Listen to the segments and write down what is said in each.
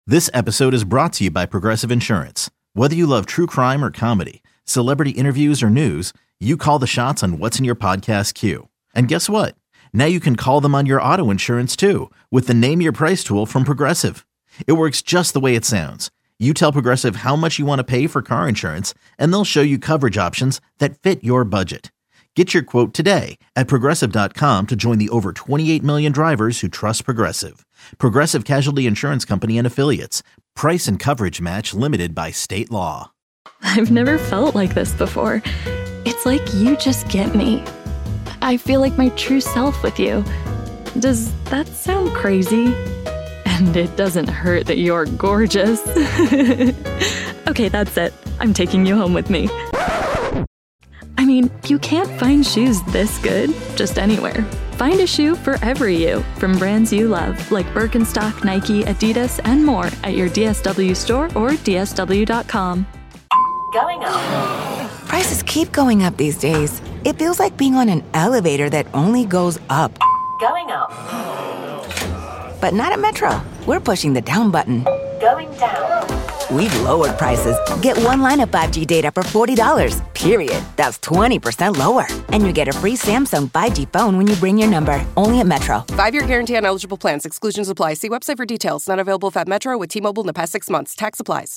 This episode is brought to you by Progressive Insurance. Whether you love true crime or comedy, celebrity interviews or news, you call the shots on what's in your podcast queue. And guess what? Now you can call them on your auto insurance too with the Name Your Price tool from Progressive. It works just the way it sounds. You tell Progressive how much you want to pay for car insurance, and they'll show you coverage options that fit your budget. Get your quote today at Progressive.com to join the over 28 million drivers who trust Progressive. Progressive Casualty Insurance Company and Affiliates. Price and coverage match limited by state law. I've never felt like this before. It's like you just get me. I feel like my true self with you. Does that sound crazy? And it doesn't hurt that you're gorgeous. Okay, that's it. I'm taking you home with me. I mean, you can't find shoes this good just anywhere. Find a shoe for every you from brands you love, like Birkenstock, Nike, Adidas, and more at your DSW store or DSW.com. Going up. Prices keep going up these days. It feels like being on an elevator that only goes up. Going up. But not at Metro. We're pushing the down button. Going down. We've lowered prices. Get one line of 5G data for $40, period. That's 20% lower. And you get a free Samsung 5G phone when you bring your number. Only at Metro. 5-year guarantee on eligible plans. Exclusions apply. See website for details. Not available at Metro with T-Mobile in the past 6 months. Tax applies.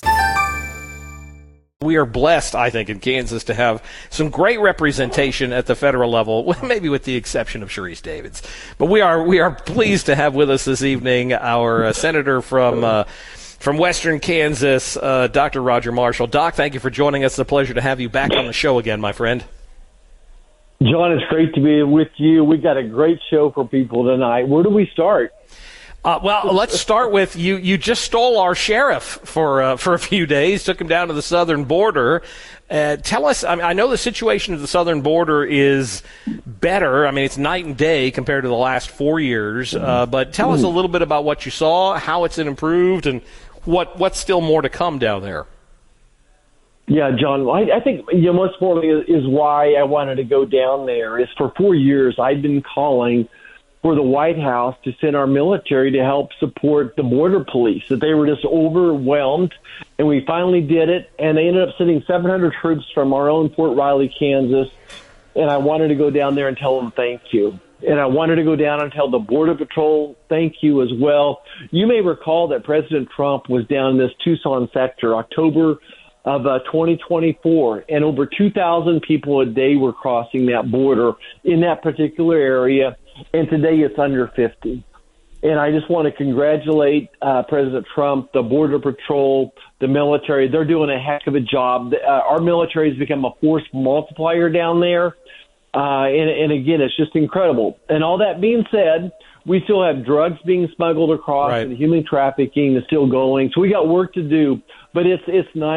We are blessed, I think, in Kansas to have some great representation at the federal level, maybe with the exception of Sharice Davids. But we are pleased to have with us this evening our senator from Western Kansas, Dr. Roger Marshall. Doc, thank you for joining us. It's a pleasure to have you back on the show again, my friend. John, it's great to be with you. We've got a great show for people tonight. Where do we start? Well, let's start with you. You just stole our sheriff for a few days, took him down to the southern border. Tell us, I know the situation at the southern border is better. I mean, it's night and day compared to the last 4 years. But tell us a little bit about what you saw, how it's improved, and what's still more to come down there. Yeah, John, I think most importantly is why I wanted to go down there. Is for 4 years I've been calling for the White House to send our military to help support the border police, that they were just overwhelmed, and we finally did it, and they ended up sending 700 troops from our own Fort Riley, Kansas, and I wanted to go down there and tell them thank you. And I wanted to go down and tell the Border Patrol thank you as well. You may recall that President Trump was down in this Tucson sector, October of 2024, and over 2,000 people a day were crossing that border in that particular area, and today it's under 50. And I just want to congratulate President Trump, the Border Patrol, the military. They're doing a heck of a job. Our military has become a force multiplier down there, and again, it's just incredible. And all that being said, we still have drugs being smuggled across, right, and human trafficking is still going. So we got work to do, but it's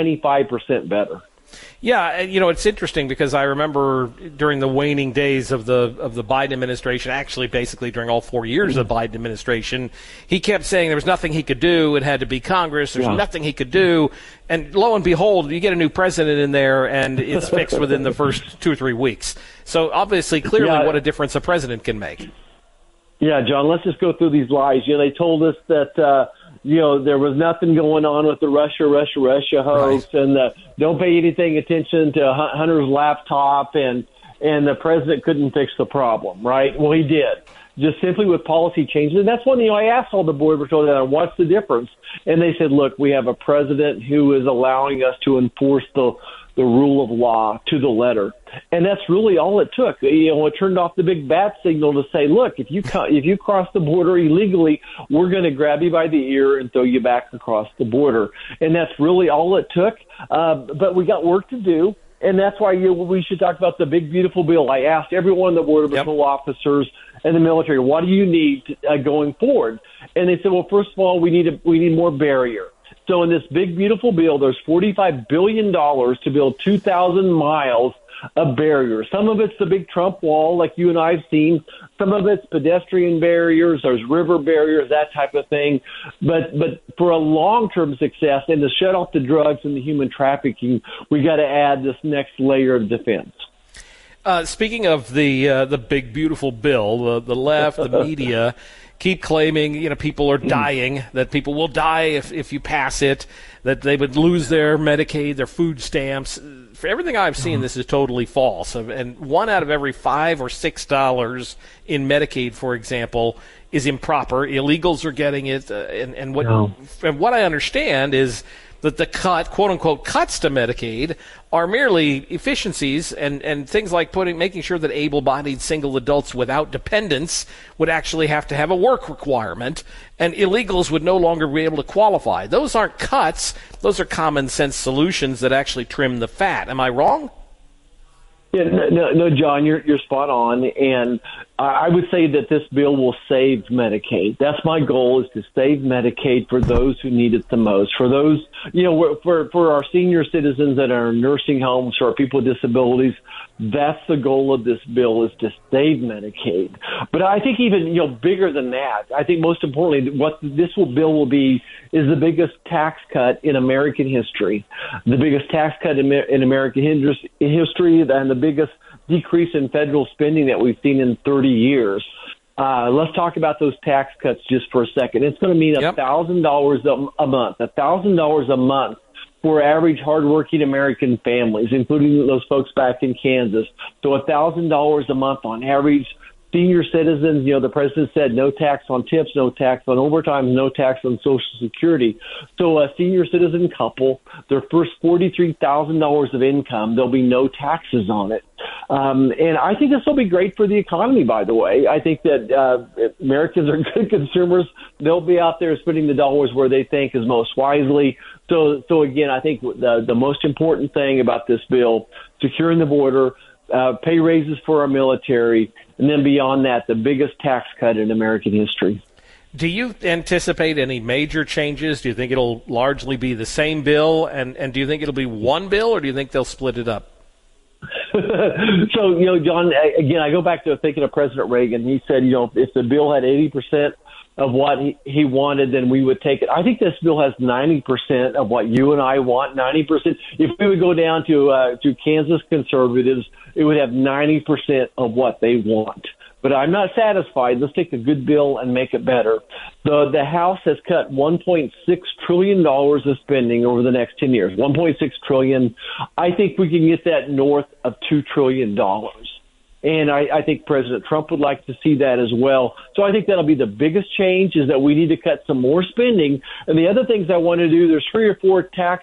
95% better. Yeah, it's interesting because I remember during the waning days of the Biden administration, actually basically during all 4 years of the Biden administration, he kept saying there was nothing he could do. It had to be Congress. There's nothing he could do. And lo and behold, you get a new president in there, and it's fixed within the first 2 or 3 weeks. So obviously, clearly, what a difference a president can make. Yeah, John, let's just go through these lies. They told us that, there was nothing going on with the Russia hoax, right, and don't pay anything attention to Hunter's laptop, and the president couldn't fix the problem, right? Well, he did, just simply with policy changes. And that's when, I asked all the Border Patrol, what's the difference? And they said, look, we have a president who is allowing us to enforce the rule of law to the letter. And that's really all it took. It turned off the big bat signal to say, look, if you cross the border illegally, we're going to grab you by the ear and throw you back across the border. And that's really all it took. But we got work to do. And that's why we should talk about the big, beautiful bill. I asked every one of the Border Patrol officers and the military, what do you need going forward? And they said, well, first of all, we need more barrier. So in this big, beautiful bill, there's $45 billion to build 2,000 miles of barriers. Some of it's the big Trump wall, like you and I have seen. Some of it's pedestrian barriers. There's river barriers, that type of thing. But for a long-term success and to shut off the drugs and the human trafficking, we got to add this next layer of defense. Speaking of the big, beautiful bill, the left, the media keep claiming, people are dying, that people will die if you pass it, that they would lose their Medicaid, their food stamps. For everything I've seen, this is totally false. And $1 out of every $5 or $6 in Medicaid, for example, is improper. Illegals are getting it. And what I understand is that the quote-unquote cuts to Medicaid are merely efficiencies and things like making sure that able-bodied single adults without dependents would actually have to have a work requirement, and illegals would no longer be able to qualify. Those aren't cuts. Those are common-sense solutions that actually trim the fat. Am I wrong? Yeah, no, John, you're spot on, and I would say that this bill will save Medicaid. That's my goal, is to save Medicaid for those who need it the most. For those, for our senior citizens that are in nursing homes, for our people with disabilities, that's the goal of this bill, is to save Medicaid. But I think even, bigger than that, I think most importantly, what this bill will be is the biggest tax cut in American history, the biggest tax cut in American history, and the biggest decrease in federal spending that we've seen in 30 years. Let's talk about those tax cuts just for a second. It's going to mean $1,000 a month, $1,000 a month for average hardworking American families, including those folks back in Kansas. So $1,000 a month on average. Senior citizens, the president said no tax on tips, no tax on overtime, no tax on Social Security. So a senior citizen couple, their first $43,000 of income, there'll be no taxes on it. And I think this will be great for the economy, by the way. I think that Americans are good consumers. They'll be out there spending the dollars where they think is most wisely. So again, I think the most important thing about this bill, securing the border, pay raises for our military, and then beyond that, the biggest tax cut in American history. Do you anticipate any major changes? Do you think it'll largely be the same bill? And do you think it'll be one bill, or do you think they'll split it up? So, John, again, I go back to thinking of President Reagan. He said, if the bill had 80% of what he wanted, then we would take it. I think this bill has 90% of what you and I want, 90%. If we would go down to Kansas conservatives, it would have 90% of what they want. But I'm not satisfied. Let's take a good bill and make it better. The House has cut $1.6 trillion of spending over the next 10 years, $1.6 trillion. I think we can get that north of $2 trillion. And I think President Trump would like to see that as well. So I think that'll be the biggest change, is that we need to cut some more spending. And the other things I want to do, there's 3 or 4 tax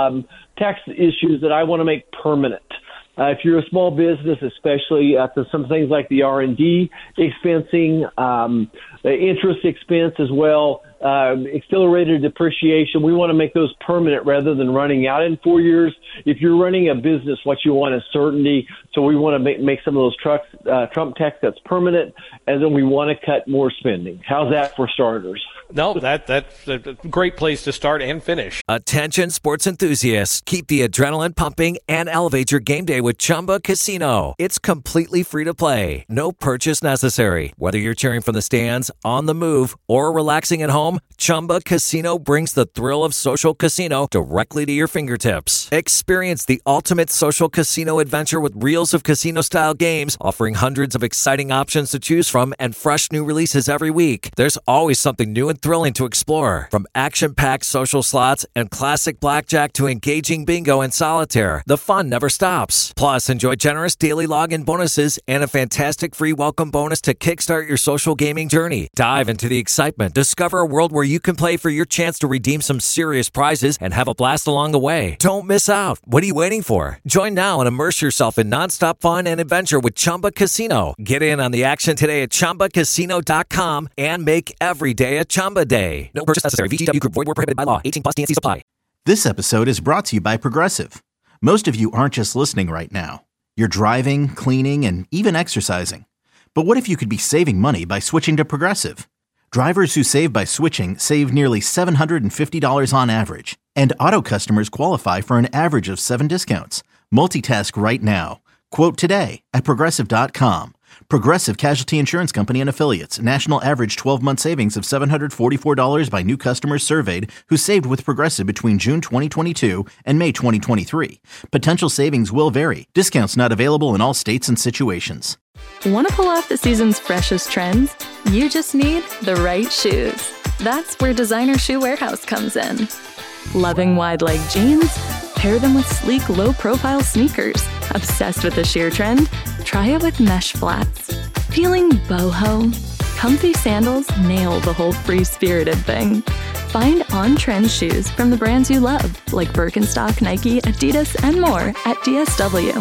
issues that I want to make permanent. If you're a small business, especially some things like the R&D expensing, the interest expense as well, accelerated depreciation, we want to make those permanent rather than running out in 4 years. If you're running a business, what you want is certainty. So we want to make some of those Trump tax cuts permanent, and then we want to cut more spending. How's that for starters? No, that's a great place to start and finish. Attention sports enthusiasts. Keep the adrenaline pumping and elevate your game day with Chumba Casino. It's completely free to play. No purchase necessary. Whether you're cheering from the stands, on the move, or relaxing at home, Chumba Casino brings the thrill of social casino directly to your fingertips. Experience the ultimate social casino adventure with reels of casino-style games, offering hundreds of exciting options to choose from and fresh new releases every week. There's always something new and thrilling to explore. From action-packed social slots and classic blackjack to engaging bingo and solitaire, the fun never stops. Plus, enjoy generous daily login bonuses and a fantastic free welcome bonus to kickstart your social gaming journey. Dive into the excitement. Discover a world where you can play for your chance to redeem some serious prizes and have a blast along the way. Don't miss out. What are you waiting for? Join now and immerse yourself in nonstop fun and adventure with Chumba Casino. Get in on the action today at ChumbaCasino.com and make every day a Chumba day. No purchase necessary. VGW Group. Void where prohibited by law. 18+ TNCs apply. This episode is brought to you by Progressive. Most of you aren't just listening right now. You're driving, cleaning, and even exercising. But what if you could be saving money by switching to Progressive? Drivers who save by switching save nearly $750 on average. And auto customers qualify for an average of 7 discounts. Multitask right now. Quote today at Progressive.com. Progressive Casualty Insurance Company and Affiliates. National average 12-month savings of $744 by new customers surveyed who saved with Progressive between June 2022 and May 2023. Potential savings will vary. Discounts not available in all states and situations. Want to pull off the season's freshest trends? You just need the right shoes. That's where Designer Shoe Warehouse comes in. Loving wide-leg jeans? Pair them with sleek, low-profile sneakers. Obsessed with the sheer trend? Try it with mesh flats. Feeling boho? Comfy sandals nail the whole free-spirited thing. Find on-trend shoes from the brands you love, like Birkenstock, Nike, Adidas, and more at DSW.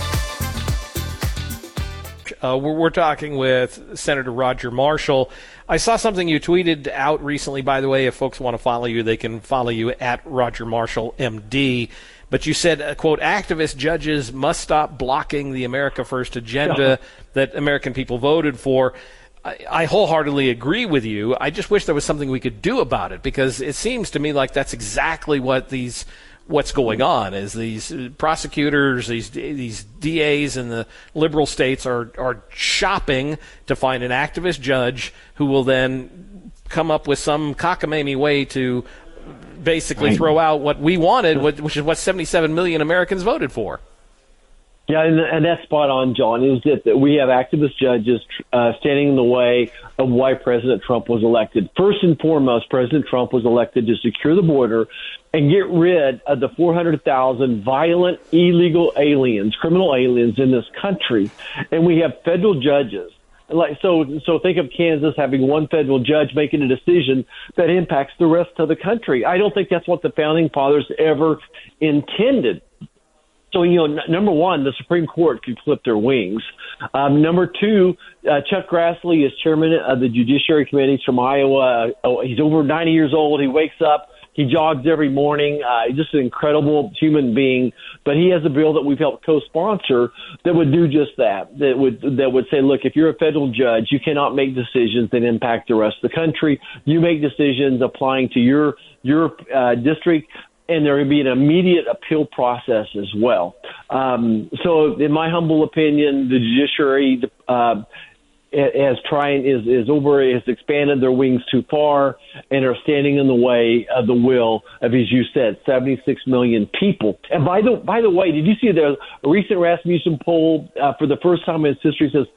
We're talking with Senator Roger Marshall. I saw something you tweeted out recently, by the way. If folks want to follow you, they can follow you at Roger Marshall, MD. But you said, quote, activist judges must stop blocking the America First agenda that American people voted for. I wholeheartedly agree with you. I just wish there was something we could do about it, because it seems to me like that's exactly what's going on, is these prosecutors, these DAs in the liberal states are shopping to find an activist judge who will then come up with some cockamamie way to basically throw out what we wanted, which is what 77 million Americans voted for. Yeah, and that's spot on, John, is that we have activist judges standing in the way of why President Trump was elected. First and foremost, President Trump was elected to secure the border and get rid of the 400,000 violent, illegal aliens, criminal aliens in this country. And we have federal judges. So think of Kansas having one federal judge making a decision that impacts the rest of the country. I don't think that's what the founding fathers ever intended. So, number one, the Supreme Court could clip their wings. Number two, Chuck Grassley is chairman of the Judiciary Committee from Iowa. He's over 90 years old. He wakes up. He jogs every morning. He's just an incredible human being. But he has a bill that we've helped co-sponsor that would do just that. That would say, look, if you're a federal judge, you cannot make decisions that impact the rest of the country. You make decisions applying to your district, and there would be an immediate appeal process as well. So in my humble opinion, the judiciary has expanded their wings too far and are standing in the way of the will of, as you said, 76 million people. And by the way, did you see a recent Rasmussen poll for the first time in its history says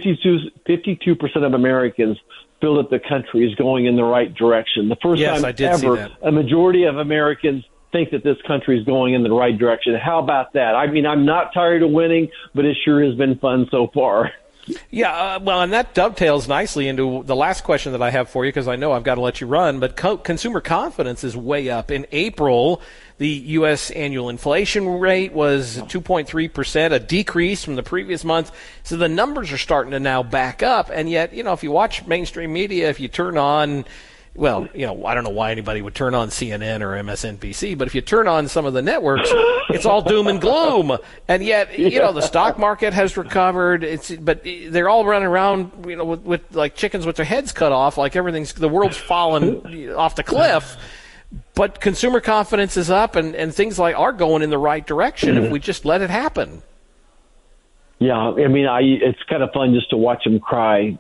52% of Americans feel that the country is going in the right direction. The first time ever, a majority of Americans think that this country is going in the right direction. How about that? I mean, I'm not tired of winning, but it sure has been fun so far. Yeah, well, and that dovetails nicely into the last question that I have for you, because I know I've got to let you run, but consumer confidence is way up. In April, the U.S. annual inflation rate was 2.3%, a decrease from the previous month. So the numbers are starting to now back up. And yet, if you watch mainstream media, if you turn on, well, I don't know why anybody would turn on CNN or MSNBC, but if you turn on some of the networks, it's all doom and gloom. And yet, the stock market has recovered. But they're all running around, with like chickens with their heads cut off, like the world's fallen off the cliff. But consumer confidence is up, and things are going in the right direction if we just let it happen. Yeah, I mean, it's kind of fun just to watch them cry.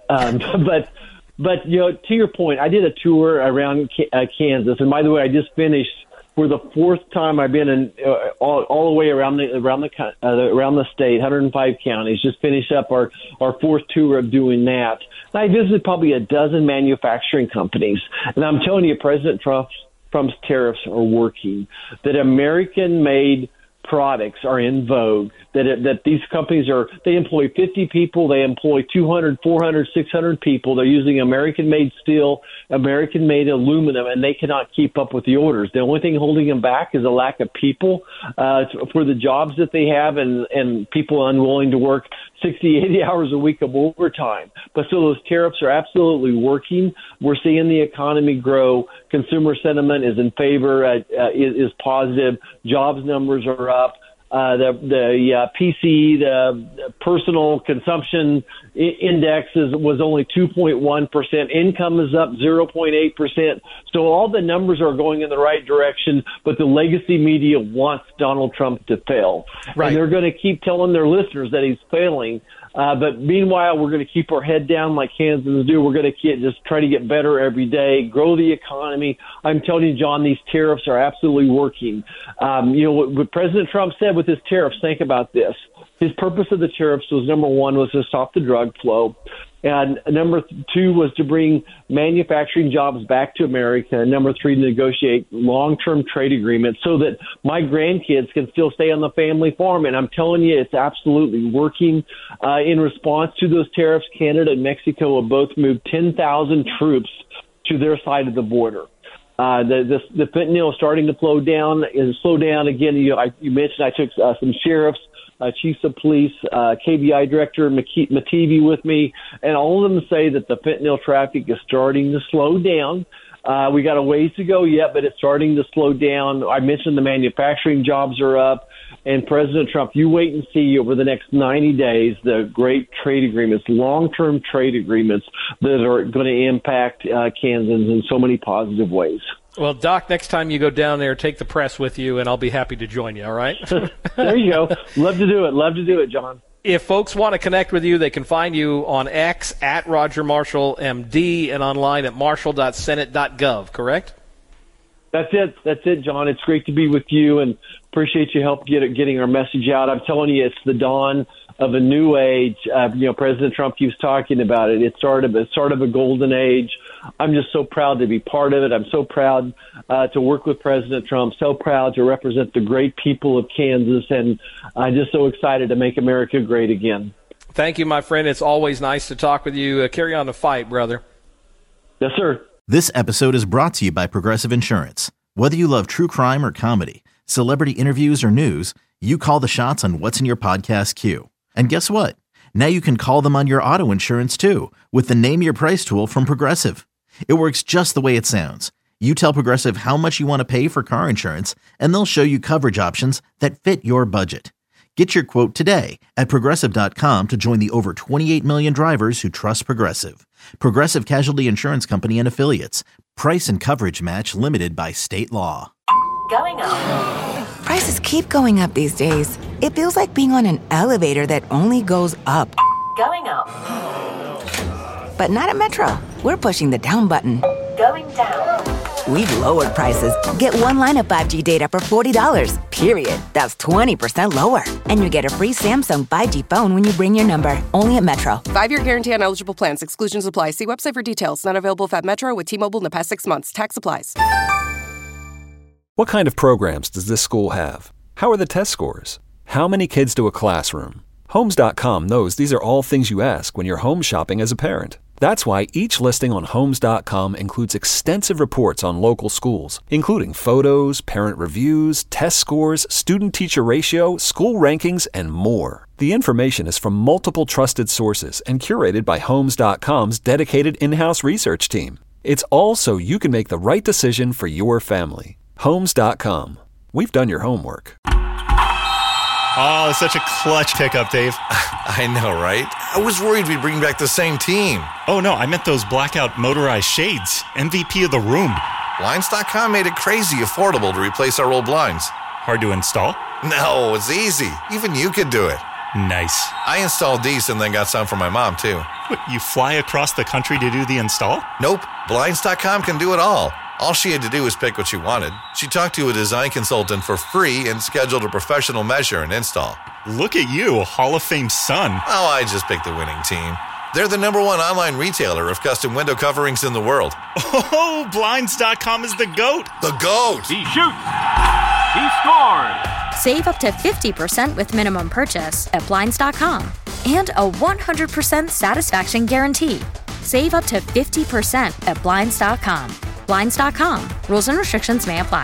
But to your point, I did a tour around Kansas, and by the way, I just finished for the fourth time. I've been in all the way around the state, 105 counties. Just finished up our fourth tour of doing that. And I visited probably a dozen manufacturing companies, and I'm telling you, President Trump's tariffs are working. That American-made products are in vogue, that these companies they employ 50 people, they employ 200, 400, 600 people. They're using American-made steel, American-made aluminum, and they cannot keep up with the orders. The only thing holding them back is a lack of people for the jobs that they have, and people unwilling to work 60, 80 hours a week of overtime. But so those tariffs are absolutely working. We're seeing the economy grow. Consumer sentiment is in favor, is positive. Jobs numbers are up. The PCE, the personal consumption index was only 2.1%. Income is up 0.8%. So all the numbers are going in the right direction, but the legacy media wants Donald Trump to fail. Right. And they're going to keep telling their listeners that he's failing. But meanwhile, we're going to keep our head down like Kansans do. We're going to just try to get better every day, grow the economy. I'm telling you, John, these tariffs are absolutely working. What President Trump said with his tariffs, think about this. His purpose of the tariffs was, number one, was to stop the drug flow. And number two was to bring manufacturing jobs back to America. And number three, to negotiate long-term trade agreements so that my grandkids can still stay on the family farm. And I'm telling you, it's absolutely working. In response to those tariffs, Canada and Mexico have both moved 10,000 troops to their side of the border. The fentanyl is starting to slow down again. You mentioned I took some sheriffs, chiefs of police, KBI director Mativi with me, and all of them say that the fentanyl traffic is starting to slow down. We got a ways to go yet, but it's starting to slow down. I mentioned the manufacturing jobs are up. And President Trump, you wait and see over the next 90 days the great trade agreements, long-term trade agreements that are going to impact Kansans in so many positive ways. Well, Doc, next time you go down there, take the press with you, and I'll be happy to join you, all right? There you go. Love to do it, John. If folks want to connect with you, they can find you on X at Roger Marshall, MD, and online at marshall.senate.gov, correct? That's it, John. It's great to be with you, and appreciate your help getting our message out. I'm telling you, it's the dawn of a new age. President Trump keeps talking about it. It's sort of a golden age. I'm just so proud to be part of it. I'm so proud to work with President Trump, so proud to represent the great people of Kansas, and I'm just so excited to make America great again. Thank you, my friend. It's always nice to talk with you. Carry on the fight, brother. Yes, sir. This episode is brought to you by Progressive Insurance. Whether you love true crime or comedy, celebrity interviews or news, you call the shots on what's in your podcast queue. And guess what? Now you can call them on your auto insurance too with the Name Your Price tool from Progressive. It works just the way it sounds. You tell Progressive how much you want to pay for car insurance, and they'll show you coverage options that fit your budget. Get your quote today at Progressive.com to join the over 28 million drivers who trust Progressive. Progressive Casualty Insurance Company and Affiliates. Price and coverage match limited by state law. Going up. Prices keep going up these days. It feels like being on an elevator that only goes up. Going up. But not at Metro. We're pushing the down button. Going down. We've lowered prices. Get one line of 5G data for $40, period. That's 20% lower. And you get a free Samsung 5G phone when you bring your number. Only at Metro. 5-year guarantee on eligible plans. Exclusions apply. See website for details. Not available at Metro with T-Mobile in the past 6 months. Tax applies. What kind of programs does this school have? How are the test scores? How many kids to a classroom? Homes.com knows these are all things you ask when you're home shopping as a parent. That's why each listing on Homes.com includes extensive reports on local schools, including photos, parent reviews, test scores, student-teacher ratio, school rankings, and more. The information is from multiple trusted sources and curated by Homes.com's dedicated in-house research team. It's all so you can make the right decision for your family. Homes.com. We've done your homework. Oh, such a clutch pickup, Dave. I know, right? I was worried we'd bring back the same team. Oh, no, I meant those blackout motorized shades. MVP of the room. Blinds.com made it crazy affordable to replace our old blinds. Hard to install? No, it's easy. Even you could do it. Nice. I installed these and then got some for my mom, too. What, you fly across the country to do the install? Nope. Blinds.com can do it all. All she had to do was pick what she wanted. She talked to a design consultant for free and scheduled a professional measure and install. Look at you, Hall of Fame son. Oh, I just picked the winning team. They're the #1 online retailer of custom window coverings in the world. Oh, Blinds.com is the GOAT. The GOAT! He shoots. He scored. Save up to 50% with minimum purchase at Blinds.com. And a 100% satisfaction guarantee. Save up to 50% at Blinds.com. Blinds.com. Rules and restrictions may apply.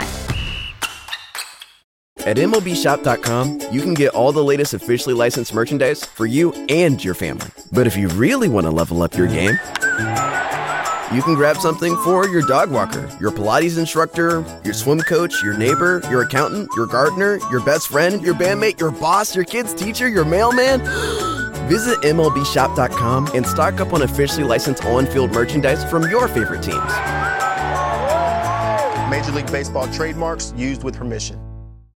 At MLBshop.com, you can get all the latest officially licensed merchandise for you and your family. But if you really want to level up your game, you can grab something for your dog walker, your Pilates instructor, your swim coach, your neighbor, your accountant, your gardener, your best friend, your bandmate, your boss, your kid's teacher, your mailman. Visit MLBshop.com and stock up on officially licensed on-field merchandise from your favorite teams. Major League Baseball trademarks used with permission.